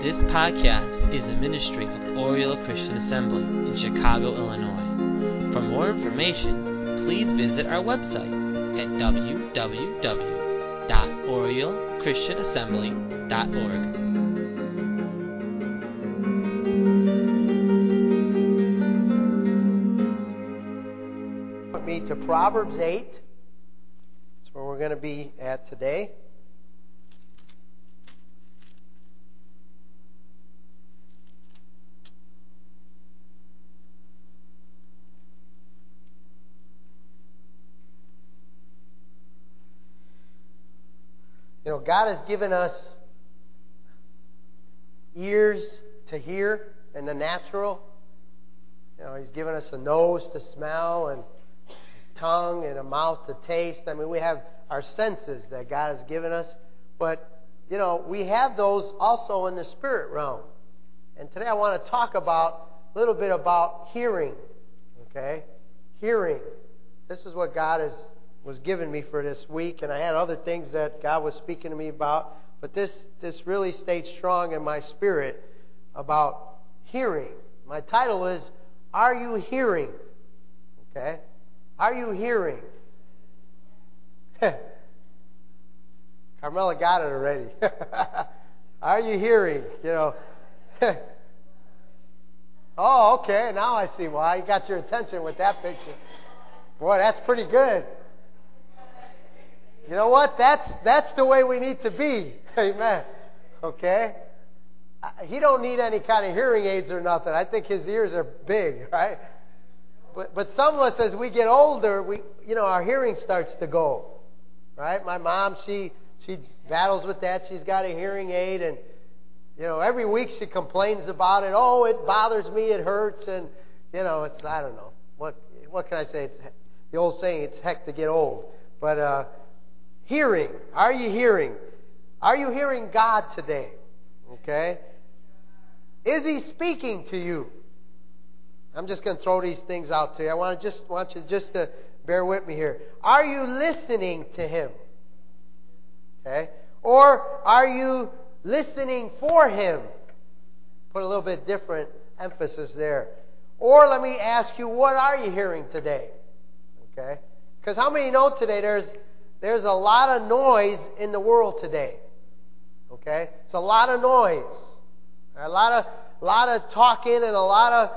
This podcast is a ministry of Oriole Christian Assembly in Chicago, Illinois. For more information, please visit our website at www.oriochristianassembly.org. Put me to Proverbs 8. That's where we're going to be at today. You know, God has given us ears to hear in the natural. You know, He's given us a nose to smell and tongue and a mouth to taste. I mean, we have our senses that God has given us. But, you know, we have those also in the spirit realm. And today I want to talk a little bit about hearing. Okay? Hearing. This is what God was given me for this week, and I had other things that God was speaking to me about, but this really stayed strong in my spirit about hearing. My title is, Are You Hearing? Okay? Are you hearing? Carmela got it already. Are you hearing? You know. Oh, okay, now I see why. You got your attention with that picture. Boy, that's pretty good. You know what? That's the way we need to be. Amen. Okay? He don't need any kind of hearing aids or nothing. I think his ears are big, right? But some of us, as we get older, our hearing starts to go. Right? My mom, she battles with that. She's got a hearing aid, and every week she complains about it. Oh, it bothers me, it hurts, and it's, I don't know. What can I say? It's the old saying, it's heck to get old. But hearing. Are you hearing? Are you hearing God today? Okay? Is He speaking to you? I'm just going to throw these things out to you. I want you just to bear with me here. Are you listening to Him? Okay? Or are you listening for Him? Put a little bit different emphasis there. Or let me ask you, what are you hearing today? Okay? Because how many know today there's a lot of noise in the world today. Okay? It's a lot of noise. A lot of talking and a lot of,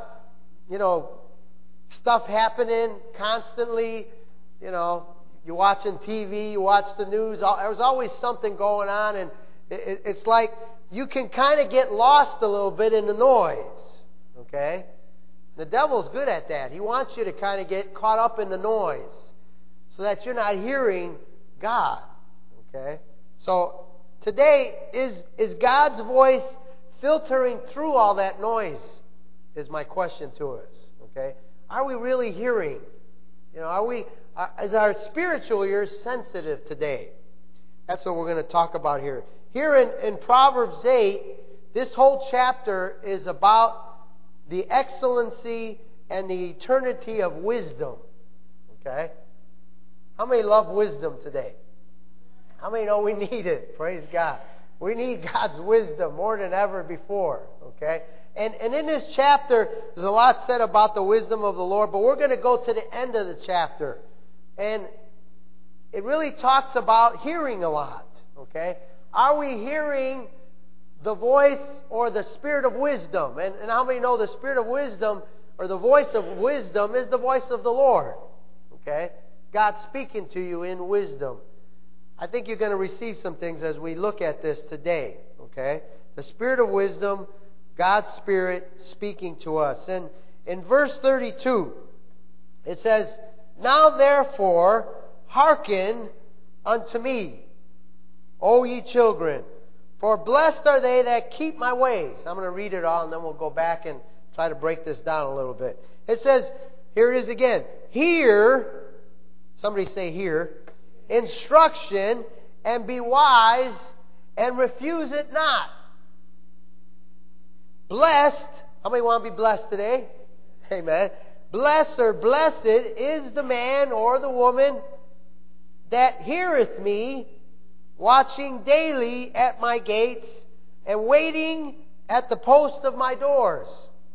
stuff happening constantly. You're watching TV, you watch the news. There's always something going on, and it's like you can kind of get lost a little bit in the noise. Okay? The devil's good at that. He wants you to kind of get caught up in the noise so that you're not hearing God. Okay? So today, is God's voice filtering through all that noise? Is my question to us. Okay? Are we really hearing? Is our spiritual ears sensitive today? That's what we're going to talk about here. Here in Proverbs 8, this whole chapter is about the excellency and the eternity of wisdom. Okay? How many love wisdom today? How many know we need it? Praise God. We need God's wisdom more than ever before. Okay? And in this chapter, there's a lot said about the wisdom of the Lord, but we're going to go to the end of the chapter. And it really talks about hearing a lot. Okay? Are we hearing the voice or the spirit of wisdom? And how many know the spirit of wisdom or the voice of wisdom is the voice of the Lord? Okay? God speaking to you in wisdom. I think you're going to receive some things as we look at this today. Okay? The spirit of wisdom, God's Spirit speaking to us. And in verse 32, it says, Now therefore hearken unto me, O ye children, for blessed are they that keep my ways. I'm going to read it all, and then we'll go back and try to break this down a little bit. It says, here it is again, hear, somebody say hear, instruction, and be wise, and refuse it not. Blessed, how many want to be blessed today? Amen. Blessed or blessed is the man or the woman that heareth me, watching daily at my gates, and waiting at the post of my doors.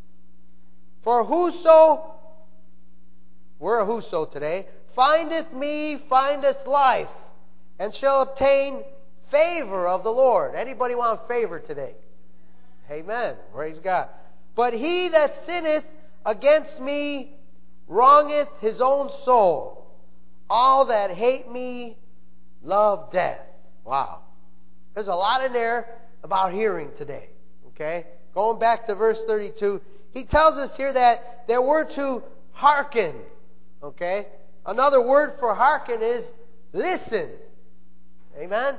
For whoso, we're a whoso today, findeth me, findeth life, and shall obtain favor of the Lord. Anybody want favor today? Amen. Praise God. But he that sinneth against me wrongeth his own soul. All that hate me love death. Wow. There's a lot in there about hearing today. Okay? Going back to verse 32, he tells us here that we're to hearken. Okay? Another word for hearken is listen. Amen?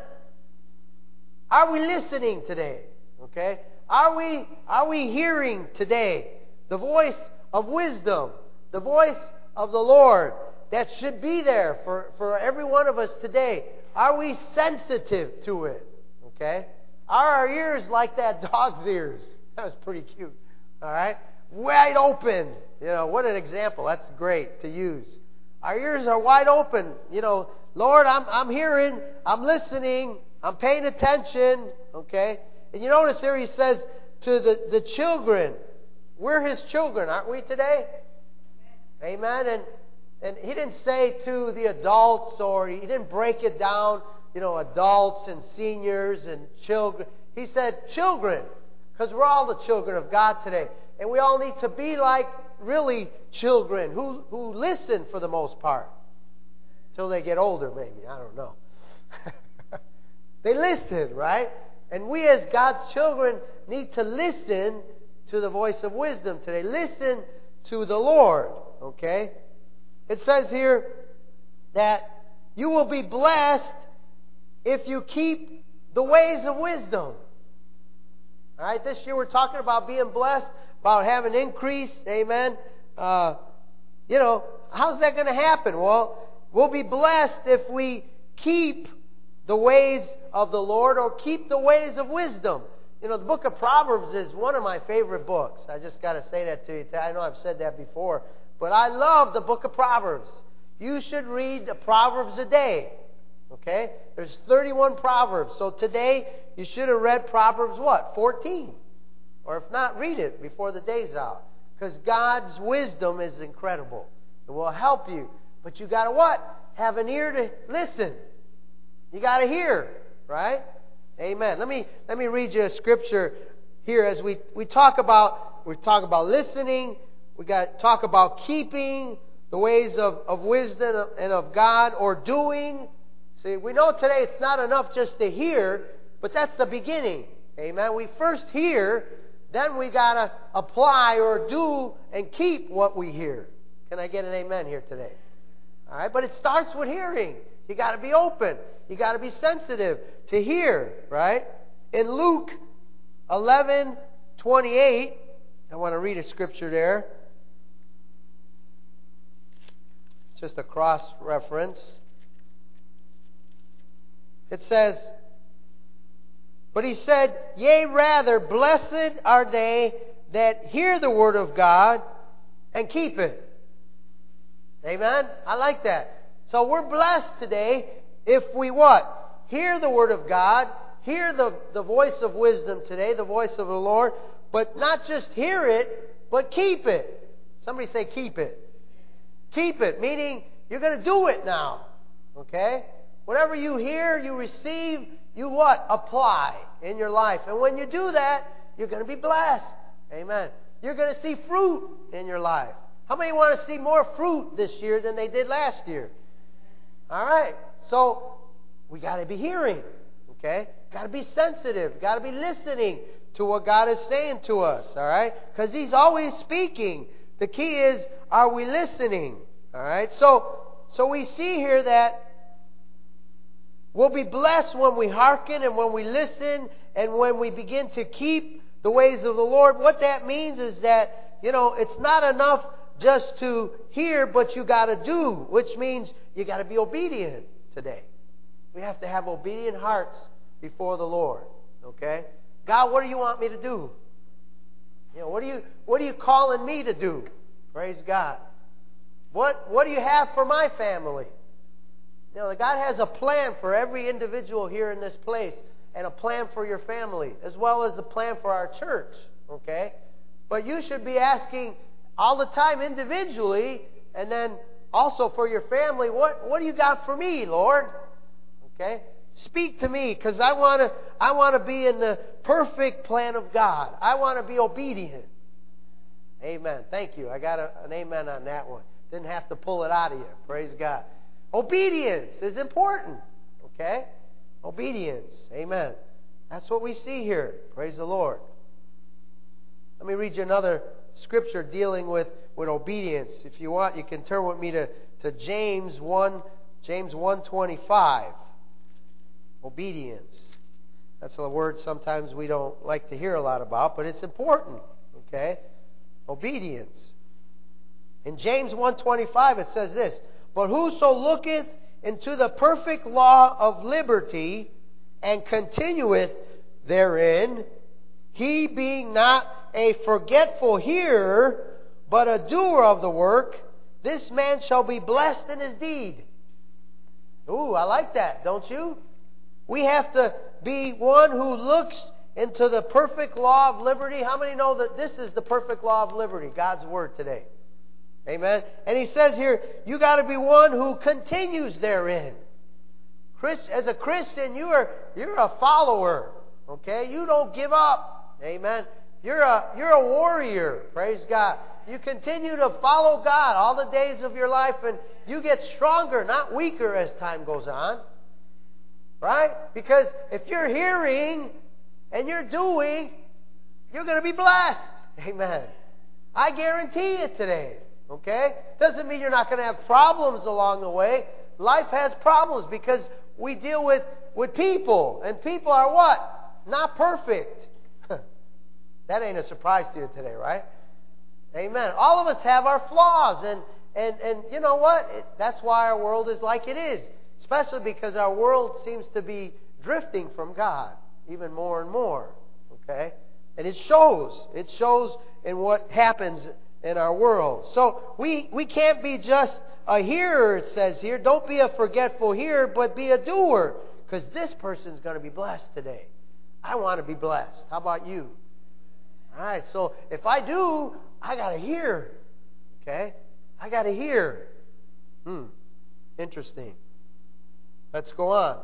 Are we listening today? Okay? Are we hearing today the voice of wisdom, the voice of the Lord that should be there for every one of us today? Are we sensitive to it? Okay? Are our ears like that dog's ears? That was pretty cute. All right? Wide open. You know, what an example. That's great to use. Our ears are wide open. You know, Lord, I'm hearing, I'm listening, I'm paying attention. Okay? And you notice here he says to the children, we're his children, aren't we today? Amen. And he didn't say to the adults, or he didn't break it down, you know, adults and seniors and children. He said children, because we're all the children of God today. And we all need to be like really children who listen for the most part. Until they get older, maybe. I don't know. They listen, right? And we as God's children need to listen to the voice of wisdom today. Listen to the Lord, okay? It says here that you will be blessed if you keep the ways of wisdom. All right, this year we're talking about being blessed, about having increase. Amen. You know, how's that going to happen? Well, we'll be blessed if we keep the ways of the Lord, or keep the ways of wisdom. You know, the book of Proverbs is one of my favorite books. I just got to say that to you. I know I've said that before, but I love the book of Proverbs. You should read the Proverbs a day. Okay? There's 31 Proverbs. So today, you should have read Proverbs what? 14. Or if not, read it before the day's out. Because God's wisdom is incredible. It will help you. But you got to what? Have an ear to listen. You got to hear. Right? Amen. Let me read you a scripture here as we talk about listening. We got to talk about keeping the ways of wisdom and of God, or doing. See, we know today it's not enough just to hear, but that's the beginning. Amen. We first hear, then we got to apply or do and keep what we hear. Can I get an amen here today? All right, but it starts with hearing. You got to be open. You got to be sensitive to hear, right? In Luke 11:28, I want to read a scripture there. It's just a cross reference. It says, but he said, yea, rather, blessed are they that hear the word of God and keep it. Amen? I like that. So we're blessed today if we what? Hear the word of God, hear the voice of wisdom today, the voice of the Lord, but not just hear it, but keep it. Somebody say keep it. Keep it, meaning you're going to do it now. Okay? Whatever you hear, you receive, you what? Apply in your life. And when you do that, you're going to be blessed. Amen. You're going to see fruit in your life. How many want to see more fruit this year than they did last year? All right. So we got to be hearing. Okay? Got to be sensitive. Got to be listening to what God is saying to us. All right? Because He's always speaking. The key is, are we listening? All right? So we see here that we'll be blessed when we hearken and when we listen and when we begin to keep the ways of the Lord. What that means is that, it's not enough just to hear, but you got to do, which means you got to be obedient today. We have to have obedient hearts before the Lord. Okay? God, what do you want me to do? What are you calling me to do? Praise God. What do you have for my family? God has a plan for every individual here in this place. and a plan for your family, as well as the plan for our church. Okay? But you should be asking all the time individually, and then also for your family, what do you got for me, Lord? Okay? Speak to me, because I want to be in the perfect plan of God. I want to be obedient. Amen. Thank you. I got an amen on that one. Didn't have to pull it out of you. Praise God. Obedience is important. Okay? Obedience. Amen. That's what we see here. Praise the Lord. Let me read you another scripture dealing with obedience. If you want, you can turn with me to James 1:25. Obedience. That's a word sometimes we don't like to hear a lot about, but it's important. Okay? Obedience. In James 1:25 it says this, "But whoso looketh into the perfect law of liberty, and continueth therein, he being not a forgetful hearer, but a doer of the work, this man shall be blessed in his deed." Ooh, I like that, don't you? We have to be one who looks into the perfect law of liberty. How many know that this is the perfect law of liberty, God's Word today? Amen. And he says here, you got to be one who continues therein. As a Christian, you're a follower. Okay? You don't give up. Amen. You're a warrior. Praise God. You continue to follow God all the days of your life, and you get stronger, not weaker as time goes on. Right? Because if you're hearing and you're doing, you're going to be blessed. Amen. I guarantee you today. Okay? Doesn't mean you're not going to have problems along the way. Life has problems because we deal with people. And people are what? Not perfect. That ain't a surprise to you today, right? Amen. All of us have our flaws. And you know what? That's why our world is like it is. Especially because our world seems to be drifting from God even more and more. Okay? And it shows. It shows in what happens in our world. So we can't be just a hearer, it says here. Don't be a forgetful hearer, but be a doer. Because this person's going to be blessed today. I want to be blessed. How about you? All right, so if I do, I got to hear. Okay? I got to hear. Interesting. Let's go on.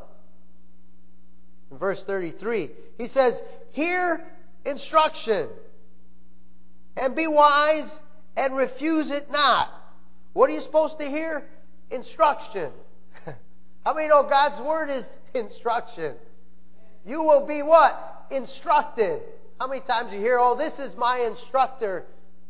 In verse 33, he says, "Hear instruction, and be wise, and refuse it not." What are you supposed to hear? Instruction. How many know God's Word is instruction? You will be what? Instructed. How many times you hear, "Oh, this is my instructor,"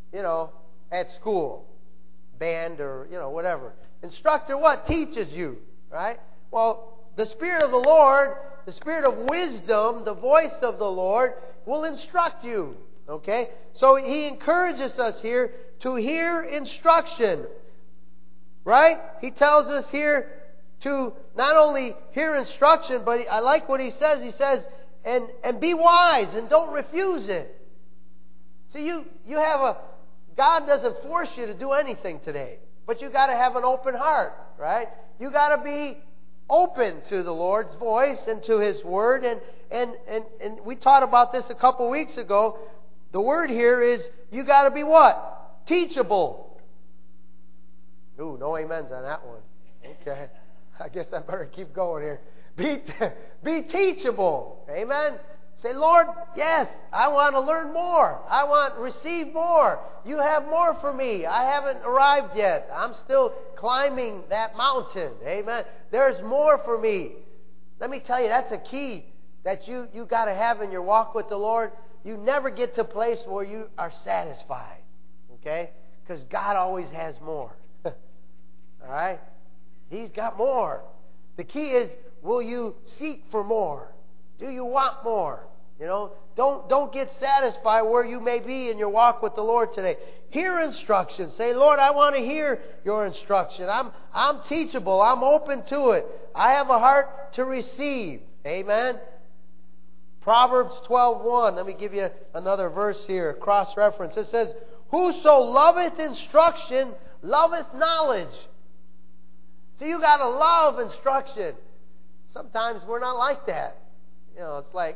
at school, band or, whatever. Instructor what? Teaches you, right? Well, the Spirit of the Lord, the Spirit of wisdom, the voice of the Lord will instruct you. Okay? So he encourages us here to hear instruction. Right? He tells us here to not only hear instruction, but I like what he says. He says, and be wise and don't refuse it. See, you have God doesn't force you to do anything today. But you got to have an open heart, right? You got to be open to the Lord's voice and to His Word. And we taught about this a couple weeks ago. The word here is you got to be what? Teachable. Ooh, no amens on that one. Okay. I guess I better keep going here. Be teachable. Amen. Say, "Lord, yes, I want to learn more. I want to receive more. You have more for me. I haven't arrived yet. I'm still climbing that mountain." Amen. There's more for me. Let me tell you, that's a key that you got to have in your walk with the Lord. You never get to a place where you are satisfied. Okay? Because God always has more. All right? He's got more. The key is, will you seek for more? Do you want more? Don't get satisfied where you may be in your walk with the Lord today. Hear instruction. Say, "Lord, I want to hear your instruction. I'm teachable. I'm open to it. I have a heart to receive." Amen. Proverbs 12:1. Let me give you another verse here, cross-reference. It says, "Whoso loveth instruction, loveth knowledge." See, you got to love instruction. Sometimes we're not like that. It's like,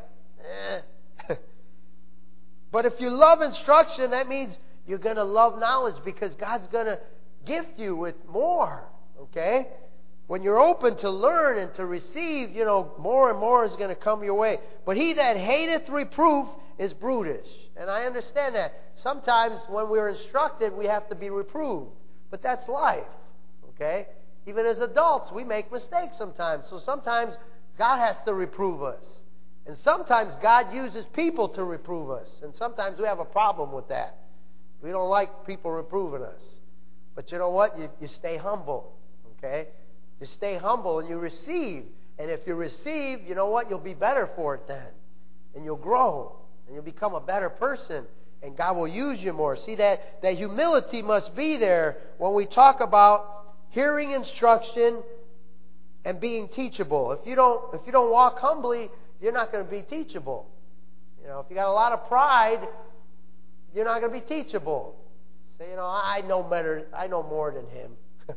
But if you love instruction, that means you're going to love knowledge because God's going to gift you with more. Okay? When you're open to learn and to receive, more and more is going to come your way. But he that hateth reproof is brutish. And I understand that. Sometimes when we're instructed, we have to be reproved. But that's life. Okay? Even as adults, we make mistakes sometimes. So sometimes God has to reprove us. And sometimes God uses people to reprove us. And sometimes we have a problem with that. We don't like people reproving us. But you know what? You stay humble. Okay? You stay humble and you receive. And if you receive, you know what? You'll be better for it then. And you'll grow. And you'll become a better person. And God will use you more. See, that humility must be there when we talk about hearing instruction and being teachable. If you don't walk humbly, you're not going to be teachable. If you got a lot of pride, you're not going to be teachable. Say, I know better. I know more than him.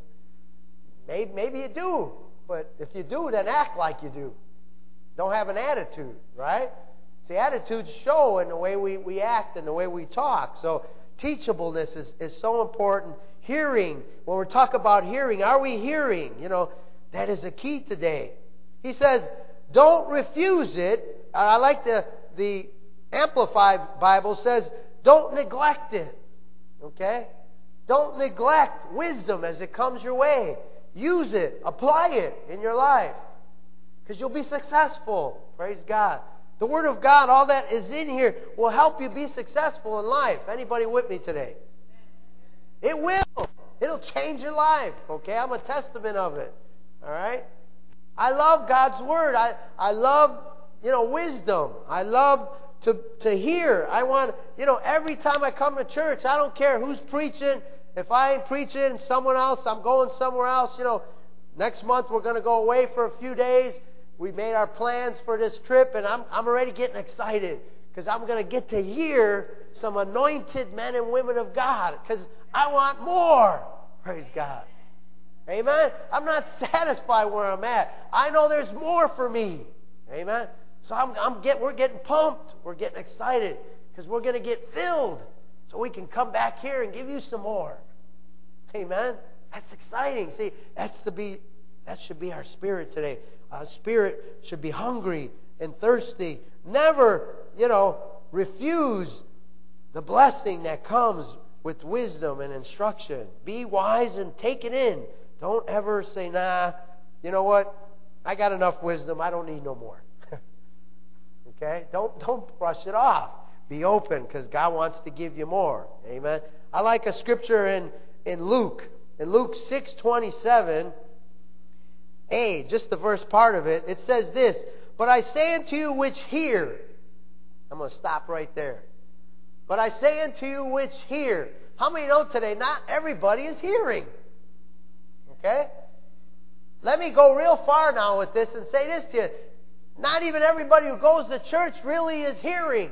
Maybe you do, but if you do, then act like you do. Don't have an attitude, right? See, attitudes show in the way we act and the way we talk. So teachableness is so important. Hearing, when we talk about hearing, are we hearing? That is a key today. He says, don't refuse it. I like the Amplified Bible says, don't neglect it. Okay? Don't neglect wisdom as it comes your way. Use it. Apply it in your life. Because you'll be successful. Praise God. The Word of God, all that is in here, will help you be successful in life. Anybody with me today? It will. It'll change your life. Okay? I'm a testament of it. All right? I love God's Word. I love, wisdom. I love to hear. I want, every time I come to church, I don't care who's preaching. If I ain't preaching, someone else, I'm going somewhere else. Next month we're going to go away for a few days. We made our plans for this trip, and I'm already getting excited because I'm going to get to hear some anointed men and women of God because I want more. Praise God. Amen? I'm not satisfied where I'm at. I know there's more for me. Amen? So we're getting pumped. We're getting excited because we're going to get filled so we can come back here and give you some more. Amen? That's exciting. See, that should be our spirit today. Our spirit should be hungry and thirsty. Never, refuse the blessing that comes with wisdom and instruction. Be wise and take it in. Don't ever say, nah, you know what? I got enough wisdom. I don't need no more. Okay? Don't brush it off. Be open because God wants to give you more. Amen? I like a scripture in Luke. In Luke 6:27, just the verse part of it, it says this, but I say unto you which hear. I'm going to stop right there. But I say unto you which hear. How many know today not everybody is hearing? Okay? Let me go real far now with this and say this to you. Not even everybody who goes to church really is hearing.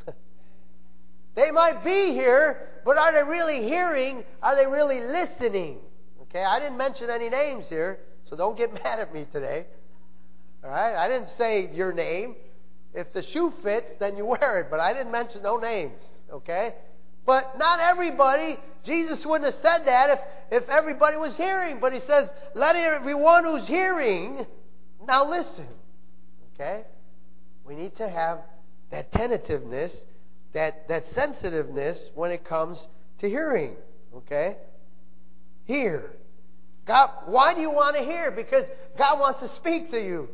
They might be here, but are they really hearing? Are they really listening? Okay, I didn't mention any names here, so don't get mad at me today. All right? I didn't say your name. If the shoe fits, then you wear it, but I didn't mention no names. Okay? But not everybody, Jesus wouldn't have said that if everybody was hearing. But he says, let everyone who's hearing now listen. Okay? We need to have that tentativeness, that sensitiveness when it comes to hearing. Okay? Hear. God, why do you want to hear? Because God wants to speak to you.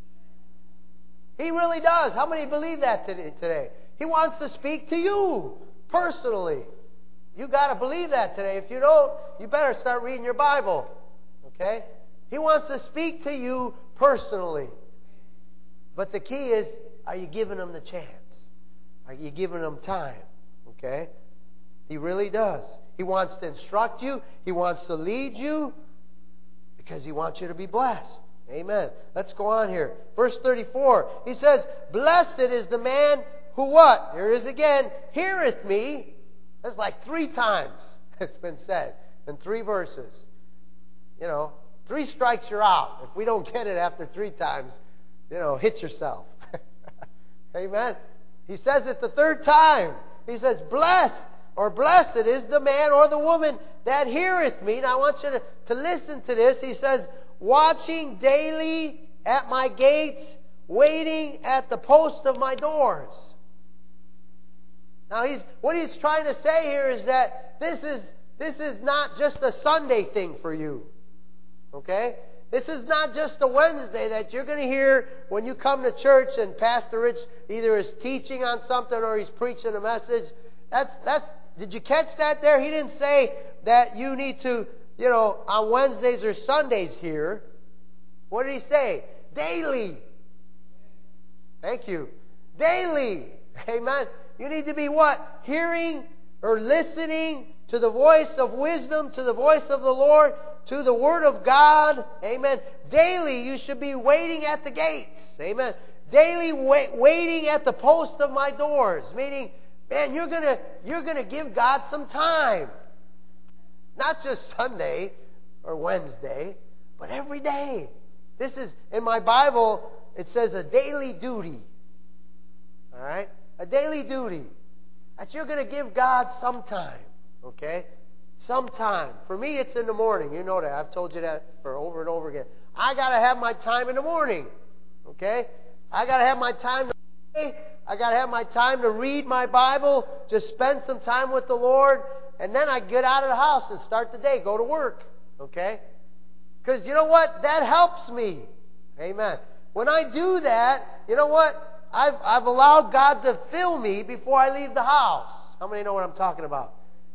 He really does. How many believe that today? He wants to speak to you personally. You got to believe that today. If you don't, you better start reading your Bible. Okay? He wants to speak to you personally. But the key is, are you giving him the chance? Are you giving him time? Okay? He really does. He wants to instruct you. He wants to lead you because he wants you to be blessed. Amen. Let's go on here. Verse 34. He says, blessed is the man who what? Here it is again. Heareth me. That's like 3 times it's been said in 3 verses. 3 strikes you're out. If we don't get it after 3 times, hit yourself. Amen. He says it the third time. He says, blessed is the man or the woman that heareth me. Now I want you to listen to this. He says, watching daily at my gates, waiting at the post of my doors. Now what he's trying to say here is that this is not just a Sunday thing for you. Okay? This is not just a Wednesday that you're going to hear when you come to church and Pastor Rich either is teaching on something or he's preaching a message. Did you catch that there? He didn't say that you need to, on Wednesdays or Sundays here. What did he say? Daily. Thank you. Daily. Amen. You need to be what? Hearing or listening to the voice of wisdom, to the voice of the Lord, to the Word of God. Amen. Daily you should be waiting at the gates. Amen. Daily waiting at the post of my doors. Meaning, man, you're gonna give God some time. Not just Sunday or Wednesday, but every day. This is, in my Bible, it says a daily duty. Alright? A daily duty. That you're going to give God some time. Okay? Some time. For me, it's in the morning. You know that. I've told you that for over and over again. I got to have my time in the morning. Okay? I got to have my time to pray. I got to have my time to read my Bible. Just spend some time with the Lord. And then I get out of the house and start the day. Go to work. Okay? Because you know what? That helps me. Amen. When I do that, you know what? I've allowed God to fill me before I leave the house. How many know what I'm talking about?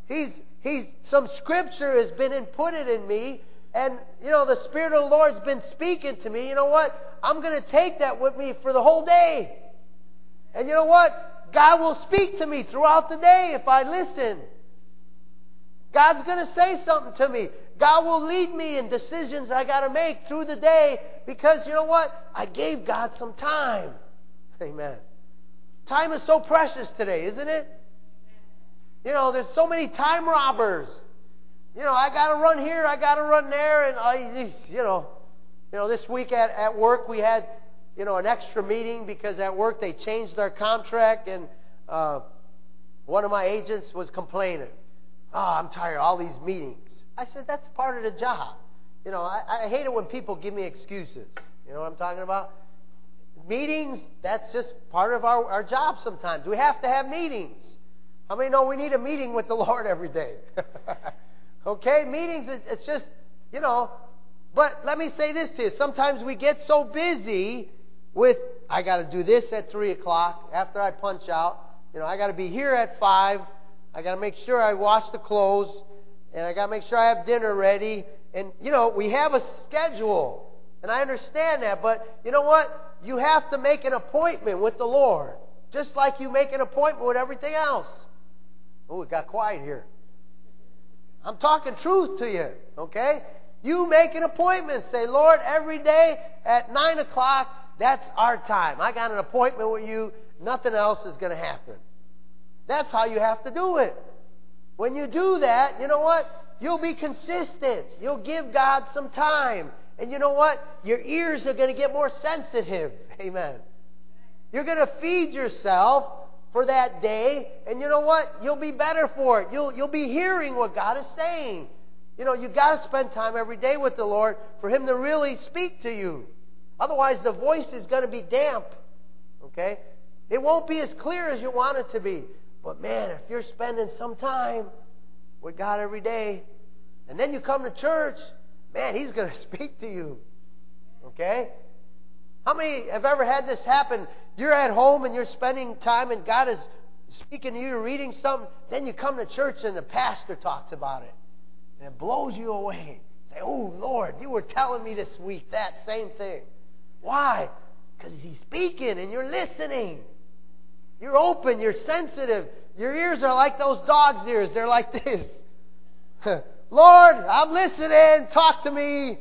Some scripture has been inputted in me, and the Spirit of the Lord's been speaking to me. You know what? I'm going to take that with me for the whole day. And you know what? God will speak to me throughout the day if I listen. God's going to say something to me. God will lead me in decisions I got to make through the day because you know what? I gave God some time. Amen. Time is so precious today, isn't it? There's so many time robbers. I got to run here, I got to run there, and this week at work we had, an extra meeting because at work they changed their contract, and one of my agents was complaining. Oh, I'm tired of all these meetings. I said, that's part of the job. I hate it when people give me excuses. You know what I'm talking about? Meetings, that's just part of our job sometimes. We have to have meetings. How many know we need a meeting with the Lord every day? Okay? Meetings, it's just, But let me say this to you. Sometimes we get so busy with, I got to do this at 3 o'clock after I punch out. I got to be here at 5. I got to make sure I wash the clothes. And I got to make sure I have dinner ready. And, we have a schedule. And I understand that. But you know what? You have to make an appointment with the Lord. Just like you make an appointment with everything else. Oh, it got quiet here. I'm talking truth to you. Okay? You make an appointment. Say, Lord, every day at 9 o'clock, that's our time. I got an appointment with you. Nothing else is going to happen. That's how you have to do it. When you do that, you know what? You'll be consistent. You'll give God some time. And you know what? Your ears are going to get more sensitive. Amen. You're going to feed yourself for that day. And you know what? You'll be better for it. You'll be hearing what God is saying. You got to spend time every day with the Lord for Him to really speak to you. Otherwise, the voice is going to be damp. Okay? It won't be as clear as you want it to be. But man, if you're spending some time with God every day, and then you come to church, man, He's going to speak to you. Okay? How many have ever had this happen? You're at home and you're spending time and God is speaking to you, reading something. Then you come to church and the pastor talks about it. And it blows you away. Say, oh, Lord, you were telling me this week that same thing. Why? Because He's speaking and you're listening. You're open. You're sensitive. Your ears are like those dogs' ears. They're like this. Lord, I'm listening. Talk to me.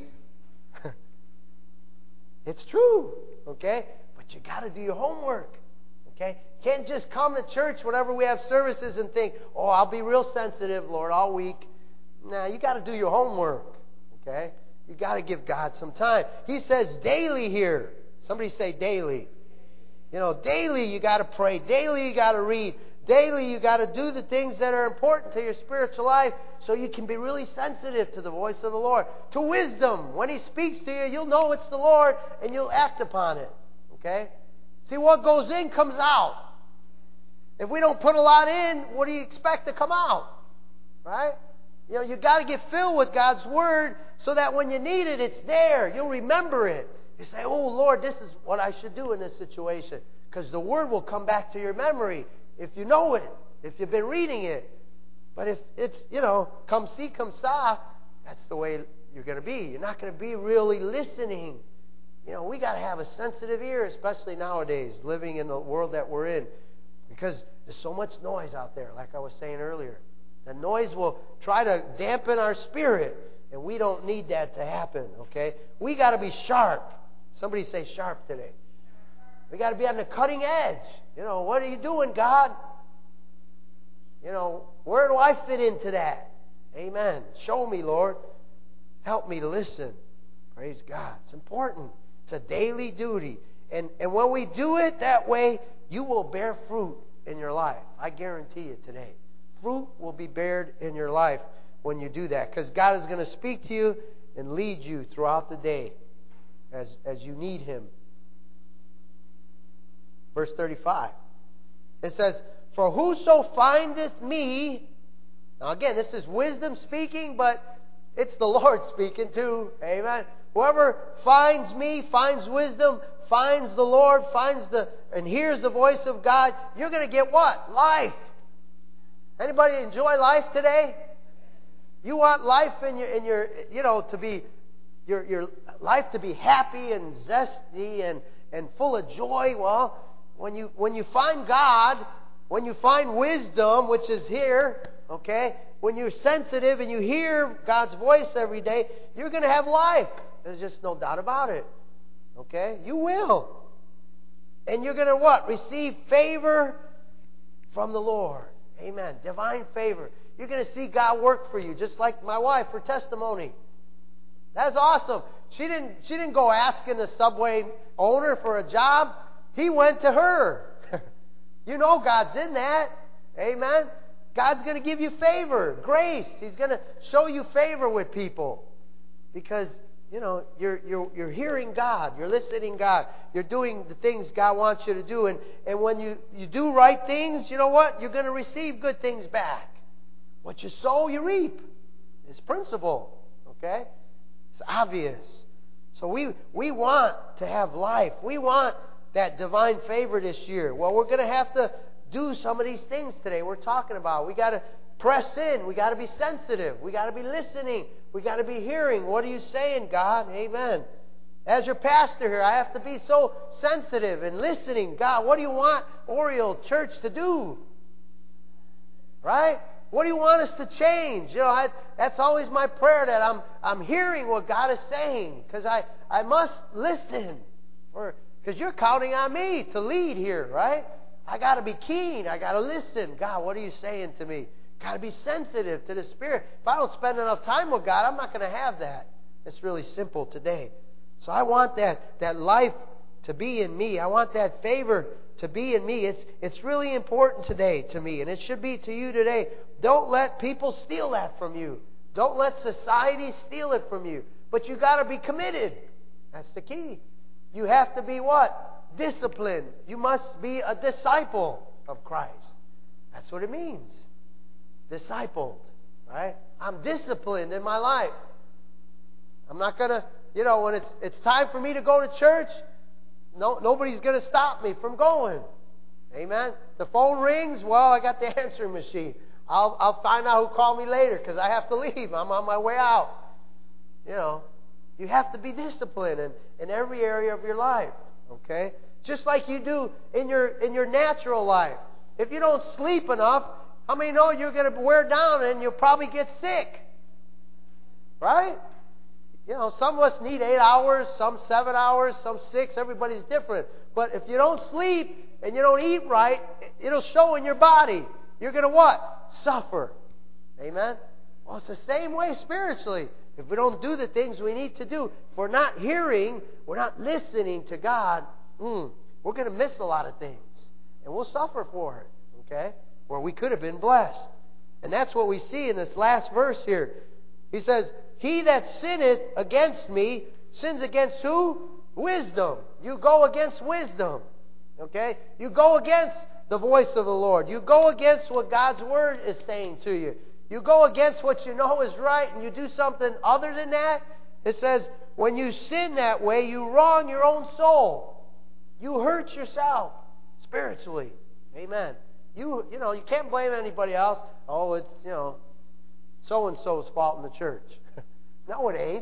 It's true. Okay? But you got to do your homework. Okay? Can't just come to church whenever we have services and think, oh, I'll be real sensitive, Lord, all week. Nah, you got to do your homework. Okay? You got to give God some time. He says daily here. Somebody say daily. Daily you got to pray. Daily you got to read. Daily you got to do the things that are important to your spiritual life so you can be really sensitive to the voice of the Lord. To wisdom. When He speaks to you, you'll know it's the Lord and you'll act upon it. Okay? See, what goes in comes out. If we don't put a lot in, what do you expect to come out? Right? You got to get filled with God's Word so that when you need it, it's there. You'll remember it. You say, oh, Lord, this is what I should do in this situation. Because the Word will come back to your memory if you know it, if you've been reading it. But if it's, come see, come saw, that's the way you're going to be. You're not going to be really listening. We got to have a sensitive ear, especially nowadays, living in the world that we're in. Because there's so much noise out there, like I was saying earlier. The noise will try to dampen our spirit, and we don't need that to happen, okay? We got to be sharp. Somebody say sharp today. We got to be on the cutting edge. What are you doing, God? Where do I fit into that? Amen. Show me, Lord. Help me to listen. Praise God. It's important. It's a daily duty. And when we do it that way, you will bear fruit in your life. I guarantee you today. Fruit will be bared in your life when you do that. Because God is going to speak to you and lead you throughout the day as you need Him. Verse 35. It says, for whoso findeth me... Now again, this is wisdom speaking, but it's the Lord speaking too. Amen. Whoever finds me, finds wisdom, finds the Lord, and hears the voice of God, you're going to get what? Life. Anybody enjoy life today? You want life in your to be your life to be happy and zesty and full of joy. Well, when you find God, when you find wisdom, which is here, okay, when you're sensitive and you hear God's voice every day, you're going to have life. There's just no doubt about it. Okay? You will. And you're going to what? Receive favor from the Lord. Amen. Divine favor. You're going to see God work for you, just like my wife, her testimony. That's awesome. She didn't go asking the Subway owner for a job. He went to her. God's in that. Amen. God's going to give you favor, grace. He's going to show you favor with people because you're hearing God, you're listening God, you're doing the things God wants you to do, and when you do right things, you know what? You're going to receive good things back. What you sow, you reap. It's principle. Okay, it's obvious. So we want to have life. We want that divine favor this year. Well, we're going to have to do some of these things today we're talking about. We got to press in. We got to be sensitive. We got to be listening. We got to be hearing. What are you saying, God? Amen. As your pastor here, I have to be so sensitive and listening. God, what do you want Oriole Church to do? Right? What do you want us to change? That's always my prayer, that I'm hearing what God is saying, because I must listen, because you're counting on me to lead here, right? I got to be keen. I got to listen. God, what are you saying to me? Got to be sensitive to the Spirit. If I don't spend enough time with God, I'm not going to have that. It's really simple today. So I want that life to be in me. I want that favor to be in me. It's really important today to me, and it should be to you today. Don't let people steal that from you. Don't let society steal it from you. But you got to be committed. That's the key. You have to be what? Disciplined. You must be a disciple of Christ. That's what it means. Discipled. Right? I'm disciplined in my life. I'm not going to, when it's time for me to go to church, nobody's going to stop me from going. Amen? The phone rings, well, I got the answering machine. I'll find out who called me later because I have to leave. I'm on my way out. You have to be disciplined in every area of your life. Okay? Just like you do in your natural life. If you don't sleep enough, how many know you're going to wear down and you'll probably get sick? Right? Some of us need 8 hours, some 7 hours, some 6. Everybody's different. But if you don't sleep and you don't eat right, it'll show in your body. You're going to what? Suffer. Amen? Well, it's the same way spiritually. If we don't do the things we need to do, if we're not hearing, we're not listening to God, we're we're going to miss a lot of things. And we'll suffer for it. Okay? Where we could have been blessed. And that's what we see in this last verse here. He says, he that sinneth against me, sins against who? Wisdom. You go against wisdom. Okay? You go against the voice of the Lord. You go against what God's Word is saying to you. You go against what you know is right and you do something other than that. It says, when you sin that way, you wrong your own soul. You hurt yourself spiritually. Amen. You can't blame anybody else. Oh, it's, so-and-so's fault in the church. No, it ain't.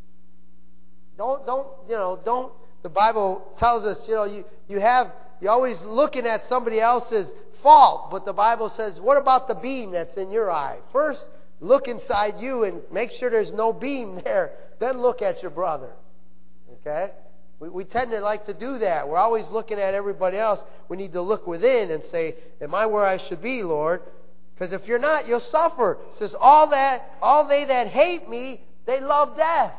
Don't. The Bible tells us, you're always looking at somebody else's fault, but the Bible says, what about the beam that's in your eye? First, look inside you and make sure there's no beam there. Then look at your brother. Okay? We tend to like to do that. We're always looking at everybody else. We need to look within and say, am I where I should be, Lord? Because if you're not, you'll suffer. It says, all they that hate me, they love death.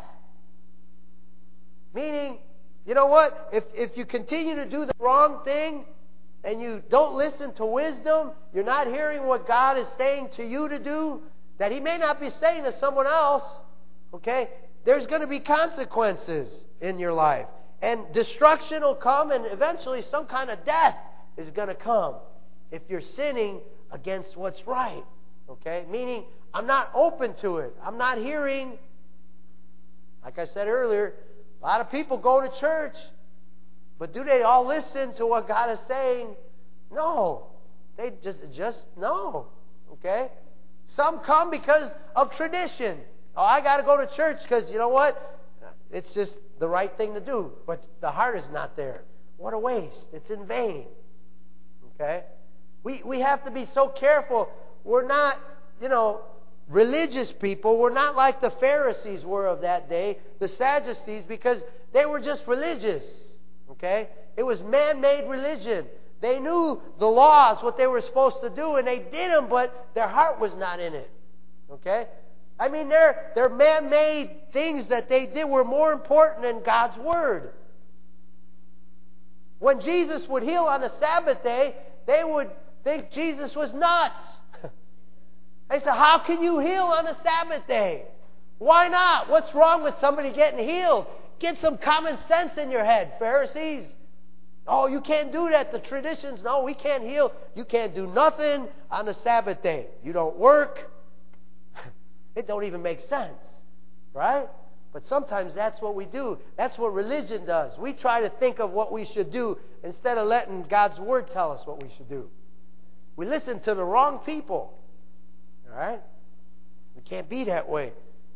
Meaning, you know what? If you continue to do the wrong thing and you don't listen to wisdom, you're not hearing what God is saying to you to do, that He may not be saying to someone else, okay? There's going to be consequences in your life. And destruction will come, and eventually some kind of death is going to come if you're sinning against what's right. Okay? Meaning, I'm not open to it. I'm not hearing. Like I said earlier, a lot of people go to church, but do they all listen to what God is saying? No. They just no. Okay? Some come because of tradition. Oh, I got to go to church because, you know what? It's just the right thing to do. But the heart is not there. What a waste. It's in vain. Okay? We have to be so careful. We're not, religious people. We're not like the Pharisees were of that day, the Sadducees, because they were just religious. Okay? It was man-made religion. They knew the laws, what they were supposed to do, and they did them, but their heart was not in it. Okay? I mean, their man-made things that they did were more important than God's Word. When Jesus would heal on the Sabbath day, they would think Jesus was nuts. They said, how can you heal on the Sabbath day? Why not? What's wrong with somebody getting healed? Get some common sense in your head, Pharisees. Oh, you can't do that. The traditions, no, we can't heal. You can't do nothing on the Sabbath day. You don't work. It don't even make sense, right? But sometimes that's what we do. That's what religion does. We try to think of what we should do instead of letting God's Word tell us what we should do. We listen to the wrong people, all right? We can't be that way.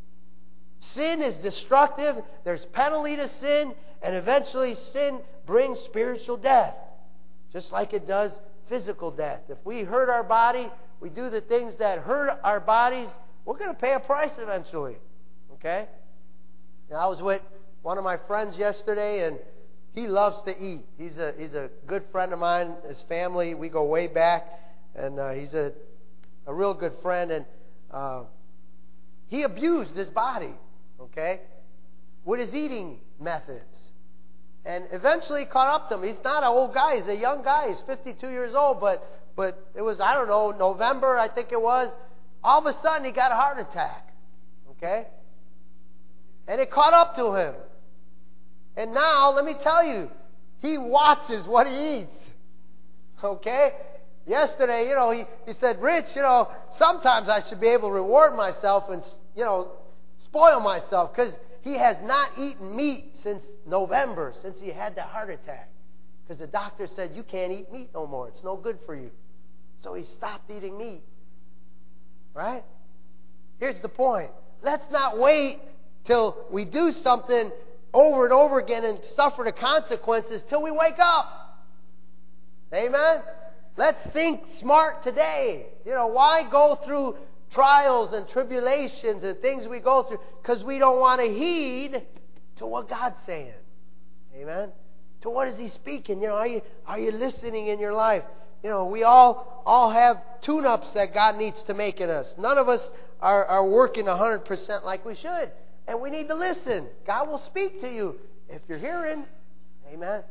Sin is destructive. There's penalty to sin, and eventually sin brings spiritual death, just like it does physical death. If we hurt our body, we do the things that hurt our bodies, we're going to pay a price eventually. Okay? Now, I was with one of my friends yesterday, and he loves to eat. He's a good friend of mine. His family, we go way back, and he's a real good friend. And he abused his body, okay, with his eating methods. And eventually caught up to him. He's not an old guy. He's a young guy. He's 52 years old. But it was, I don't know, November, I think it was. All of a sudden, he got a heart attack. Okay? And it caught up to him. And now, let me tell you, he watches what he eats. Okay? Yesterday, he said, Rich, sometimes I should be able to reward myself and, spoil myself, because he has not eaten meat since November, since he had that heart attack. Because the doctor said, you can't eat meat no more. It's no good for you. So he stopped eating meat. Right? Here's the point. Let's not wait till we do something over and over again and suffer the consequences till we wake up. Amen? Let's think smart today. Why go through trials and tribulations and things we go through? Because we don't want to heed to what God's saying. Amen? To what is He speaking? Are you listening in your life? We all have tune-ups that God needs to make in us. None of us are working 100% like we should. And we need to listen. God will speak to you if you're hearing. Amen?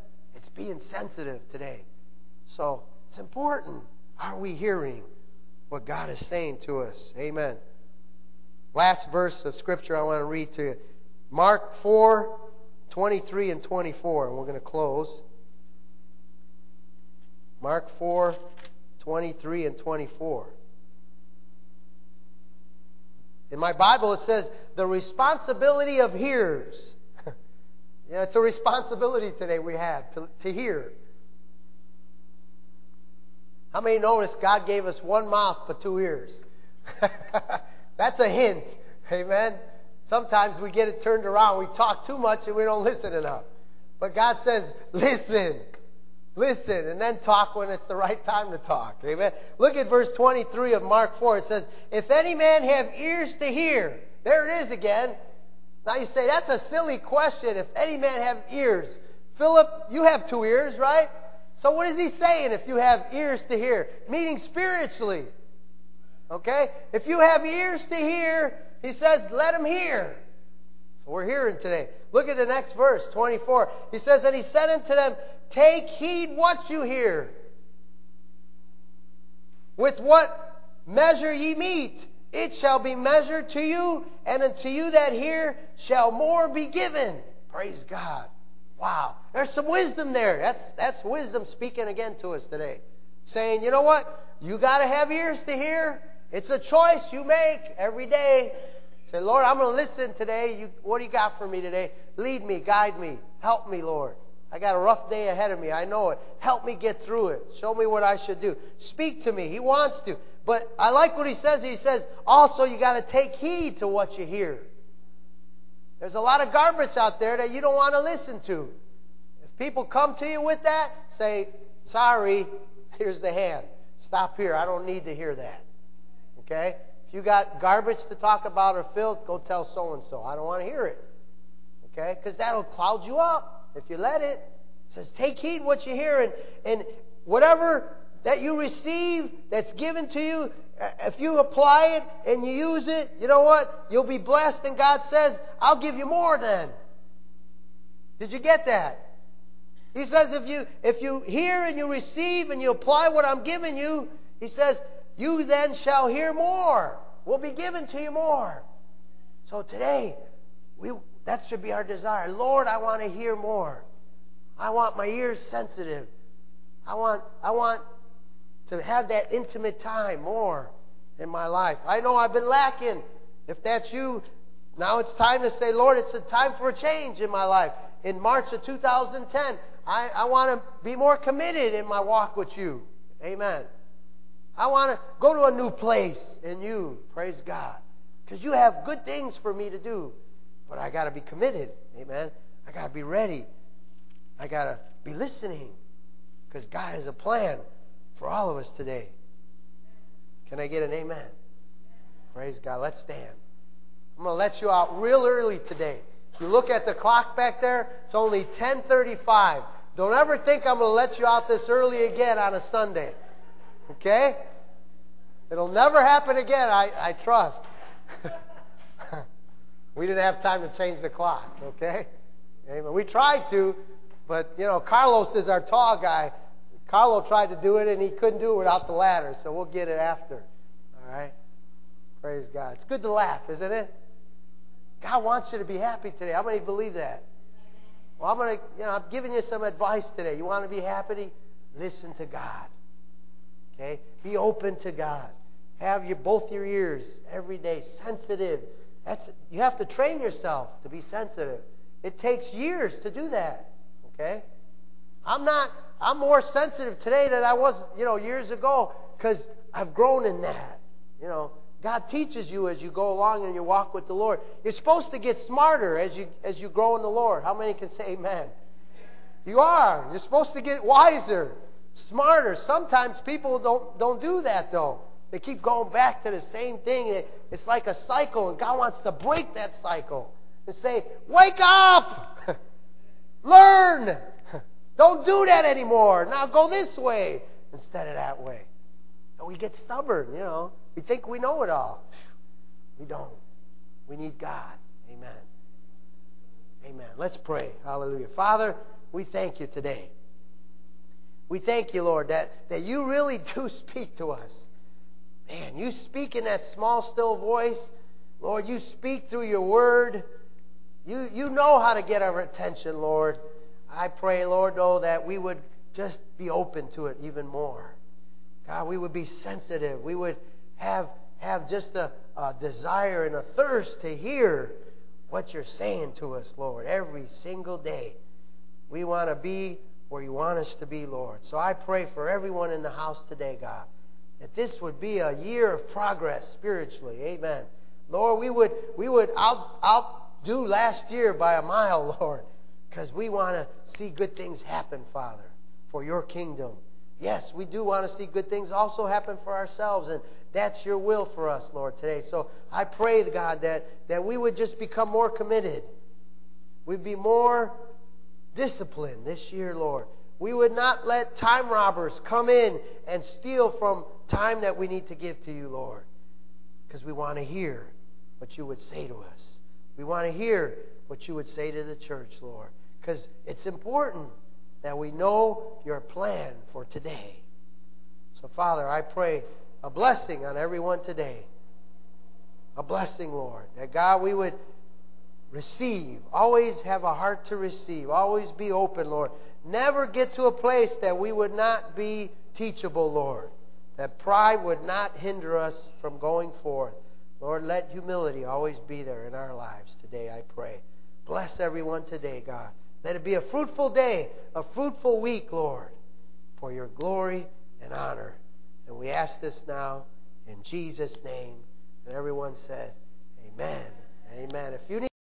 It's being sensitive today. So it's important. Are we hearing what God is saying to us? Amen. Last verse of Scripture I want to read to you. Mark 4:23 and 24. And we're going to close. Mark 4:23 and 24. In my Bible it says, the responsibility of hearers. Yeah, it's a responsibility today we have to hear. How many notice God gave us one mouth but two ears? That's a hint. Amen. Sometimes we get it turned around. We talk too much and we don't listen enough. But God says, listen. Listen, and then talk when it's the right time to talk. Amen. Look at verse 23 of Mark 4. It says, if any man have ears to hear. There it is again. Now you say, that's a silly question. If any man have ears. Philip, you have two ears, right? So what is he saying if you have ears to hear? Meaning spiritually. Okay? If you have ears to hear, he says, let them hear. So we're hearing today. Look at the next verse, 24. He says, and he said unto them, take heed what you hear. With what measure ye meet, it shall be measured to you, and unto you that hear shall more be given. Praise God. Wow. There's some wisdom there. That's wisdom speaking again to us today. Saying, you know what? You got to have ears to hear. It's a choice you make every day. Say, Lord, I'm going to listen today. What do you got for me today? Lead me, guide me, help me, Lord. I got a rough day ahead of me. I know it. Help me get through it. Show me what I should do. Speak to me. He wants to. But I like what he says. He says, also you got to take heed to what you hear. There's a lot of garbage out there that you don't want to listen to. If people come to you with that, say, sorry, here's the hand. Stop here. I don't need to hear that. Okay? If you got garbage to talk about or filth, go tell so-and-so. I don't want to hear it. Okay? Because that'll cloud you up if you let it. It says, take heed what you hear. And whatever that you receive that's given to you, if you apply it and you use it, you know what? You'll be blessed. And God says, I'll give you more then. Did you get that? He says, if you hear and you receive and you apply what I'm giving you, he says, you then shall hear more. Will be given to you more. So today, that should be our desire. Lord, I want to hear more. I want my ears sensitive. I want to have that intimate time more in my life. I know I've been lacking. If that's you, now it's time to say, Lord, it's a time for a change in my life. In March of 2010, I want to be more committed in my walk with you. Amen. I want to go to a new place in you. Praise God. Because you have good things for me to do. But I got to be committed. Amen. I got to be ready. I got to be listening. Because God has a plan for all of us today. Can I get an amen? Praise God. Let's stand. I'm going to let you out real early today. If you look at the clock back there, it's only 10:35. Don't ever think I'm going to let you out this early again on a Sunday. Okay? It'll never happen again, I trust. We didn't have time to change the clock, okay? Amen. We tried to, but, Carlos is our tall guy. Carlo tried to do it, and he couldn't do it without the ladder, so we'll get it after. All right? Praise God. It's good to laugh, isn't it? God wants you to be happy today. How many believe that? Well, I'm giving you some advice today. You want to be happy? Listen to God. Okay? Be open to God. Have both your ears every day sensitive. You have to train yourself to be sensitive. It takes years to do that. Okay? I'm more sensitive today than I was, years ago, because I've grown in that. God teaches you as you go along and you walk with the Lord. You're supposed to get smarter as you grow in the Lord. How many can say amen? You are. You're supposed to get wiser, smarter. Sometimes people don't do that, though. They keep going back to the same thing. It's like a cycle, and God wants to break that cycle and say, wake up! Learn! Don't do that anymore. Now go this way instead of that way. And we get stubborn, We think we know it all. We don't. We need God. Amen. Amen. Let's pray. Hallelujah. Father, we thank you today. We thank you, Lord, that you really do speak to us. Man, you speak in that small, still voice. Lord, you speak through your word. You know how to get our attention, Lord. I pray, Lord, though, that we would just be open to it even more. God, we would be sensitive. We would have just a desire and a thirst to hear what you're saying to us, Lord, every single day. We want to be where you want us to be, Lord. So I pray for everyone in the house today, God, that this would be a year of progress spiritually. Amen. Lord, we would outdo last year by a mile, Lord, because we want to see good things happen, Father, for your kingdom. Yes, we do want to see good things also happen for ourselves, and that's your will for us, Lord, today. So I pray, God, that we would just become more committed. We'd be more disciplined this year, Lord. We would not let time robbers come in and steal from time that we need to give to you, Lord, because we want to hear what you would say to us. We want to hear what you would say to the church, Lord, because it's important that we know your plan for today. So, Father, I pray a blessing on everyone today. A blessing, Lord, that, God, we would receive. Always have a heart to receive. Always be open, Lord. Never get to a place that we would not be teachable, Lord. That pride would not hinder us from going forth. Lord, let humility always be there in our lives today, I pray. Bless everyone today, God. Let it be a fruitful day, a fruitful week, Lord, for your glory and honor. And we ask this now in Jesus' name. And everyone said, amen. Amen. If you need